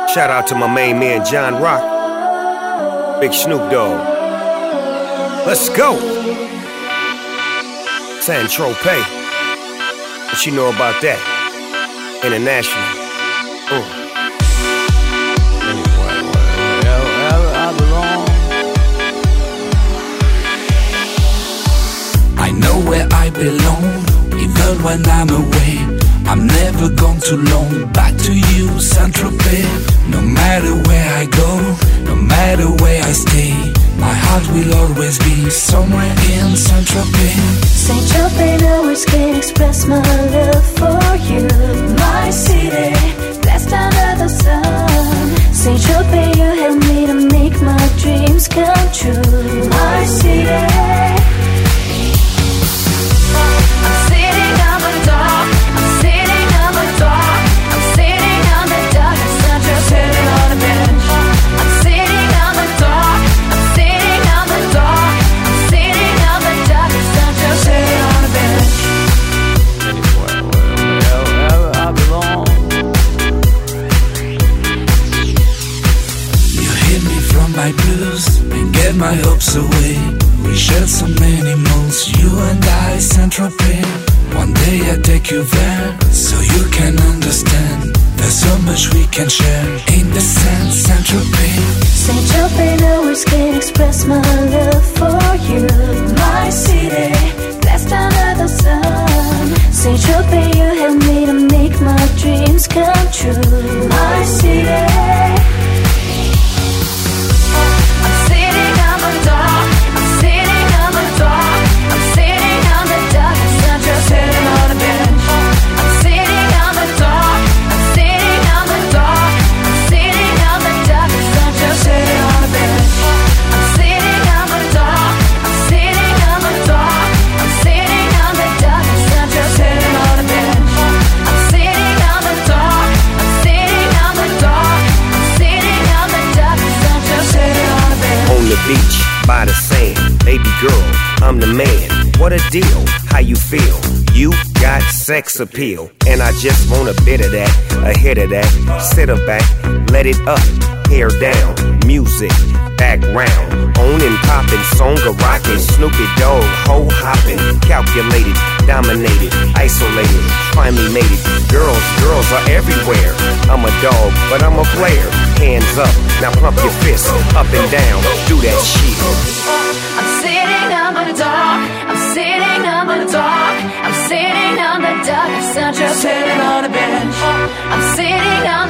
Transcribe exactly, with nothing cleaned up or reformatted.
Shout out to my main man John Rock, Big Snoop Dogg. Let's go. Saint-Tropez. What you know about that? International. Mm. Anywhere, wherever I belong. I know where I belong, even when I'm away. I'm never gone too long. Back to you, Saint-Tropez. No matter where I go, no matter where I stay, my heart will always be somewhere in Saint-Tropez. Saint-Tropez, no words can express my love for you. My city, blessed under the sun. Saint-Tropez, you help me to make my dreams come true. My city. My blues and get my hopes away. We shared so many months, you and I, Saint-Tropez. One day I take you there, so you can understand. There's so much we can share in the sand, Saint-Tropez. Saint-Tropez, no words can express my love for you. My city, blessed under the sun. Saint-Tropez, you help me to make my dreams come true. My city. Beach, by the sand, baby girl, I'm the man. What a deal, how you feel? You got sex appeal, and I just want a bit of that, a hit of that. Sit her back, let it up, hair down, music, background, on and poppin', songa rockin', Snoopy Dogg, ho hoppin', calculated, dominated, isolated, finally made it. Girls, girls are everywhere. I'm a dog, but I'm a player. Hands up, now pump your fists up and down, do that shit. I'm sitting on the dock, I'm sitting on the dock, I'm sitting on the dock of Saint-Tropez, sitting on a bench. I'm sitting on